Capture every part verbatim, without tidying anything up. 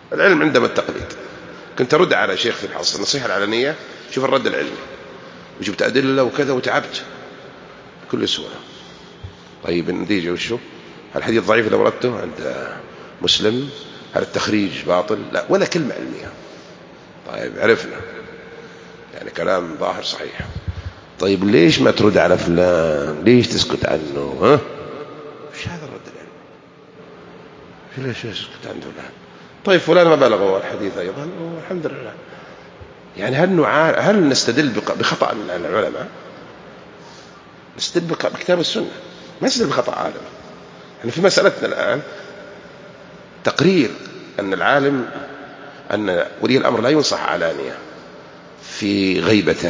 العلم عندما التقليد. كنت أرد على شيخ في الحصة النصيحة العلنية، شوف الرد العلمي، وجبت أدلة وكذا وتعبت بكل سهولة. طيب النتيجة وشو؟ هل الحديث ضعيف لو وردته عند مسلم؟ هل التخريج باطل؟ لا، ولا كلمة علمية. طيب عرفنا يعني كلام ظاهر صحيح. طيب ليش ما ترد على فلان؟ ليش تسكت عنه؟ ها؟ مش هذا الرد العلمي. ليش تسكت عنه فلان؟ طيب فلان ما بلغه الحديث أيضا والحمد لله. يعني هل نعار هل نستدل بخطأ من العلماء؟ نستدل بكتاب السنة، ما نستدل بخطأ عالم. يعني في مسألتنا الآن تقرير أن العالم أن ولي الأمر لا ينصح علانية في غيبته،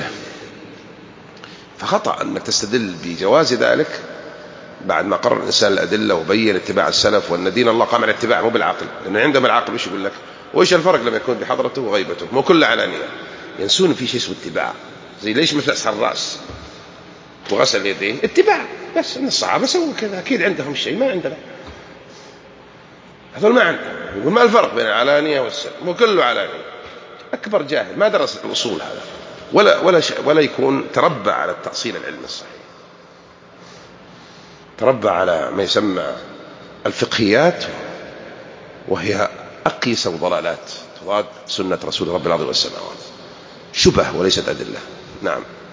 فخطأ أنك تستدل بجواز ذلك بعد ما قرر الإنسان الأدلة وبين اتباع السلف وأن دين الله قام على الاتباع مو بالعقل. لأنه عندما العقل وش يقول لك؟ وإيش الفرق لما يكون بحضرته وغيبته؟ مو كل علانية، ينسون في شيء اسمه اتباع. زي ليش مسح الرأس وغسل اليدين؟ اتباع بس، ان الصحابه سووا كذا، اكيد عندهم شيء ما عندنا. هذول ما عندهم. يقول ما الفرق بين العلانيه والسر؟ مو كله علانيه. اكبر جاهل ما درس الاصول هذا، ولا ولا ولا يكون تربى على التأصيل العلمي الصحيح، تربى على ما يسمى الفقهيات، وهي أقيس ضلالات تضاد سنة رسول رب العالمين والسماوات، شبه وليست أدلة. نعم.